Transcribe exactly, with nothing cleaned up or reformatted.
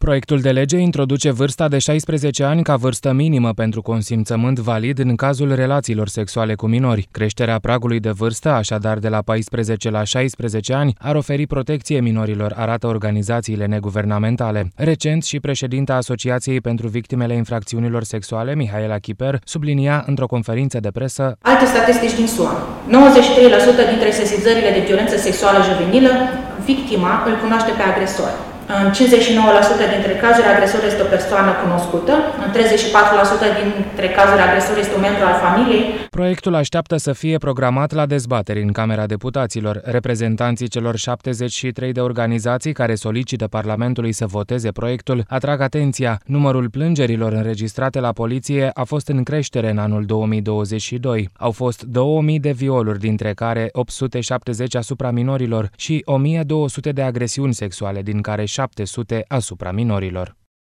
Proiectul de lege introduce vârsta de șaisprezece ani ca vârstă minimă pentru consimțământ valid în cazul relațiilor sexuale cu minori. Creșterea pragului de vârstă, așadar de la paisprezece la șaisprezece ani, ar oferi protecție minorilor, arată organizațiile neguvernamentale. Recent și președinta Asociației pentru Victimele Infracțiunilor Sexuale, Mihaela Chiper, sublinia într-o conferință de presă: Alte statistici din S U A. nouăzeci și trei la sută dintre sesizările de violență sexuală juvenilă, victima îl cunoaște pe agresor. În cincizeci și nouă la sută dintre cazuri, agresorul este o persoană cunoscută. În treizeci și patru la sută dintre cazuri, agresorul este un membru al familiei. Proiectul așteaptă să fie programat la dezbateri în Camera Deputaților. Reprezentanții celor șaptezeci și trei de organizații care solicită Parlamentului să voteze proiectul atrag atenția. Numărul plângerilor înregistrate la poliție a fost în creștere în anul două mii douăzeci și doi. Au fost două mii de violuri, dintre care opt sute șaptezeci asupra minorilor și o mie două sute de agresiuni sexuale, din care șapte sute asupra minorilor.